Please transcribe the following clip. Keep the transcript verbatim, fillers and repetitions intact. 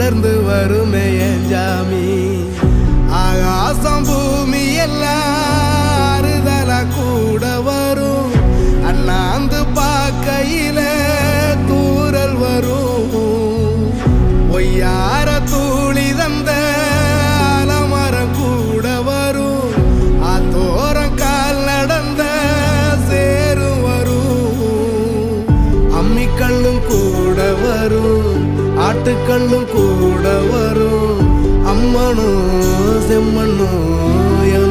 தொடர்ந்து வருமே என் ஜாமி. ஆகாசம் பூமி எல்லாறுதல கூட வரும், அண்ணாந்து பார்க்கையில தூரல் வரும். ஒய்யார தூளி தந்த அலமரம் கூட வரும், ஆத்தோரம் கால் நடந்த சேரும் வரும். அம்மிக்கல்லும் கூட வரும், ஆட்டுக்கல்லும் கூட வரும், அம்மனும் செம்மண்ணும்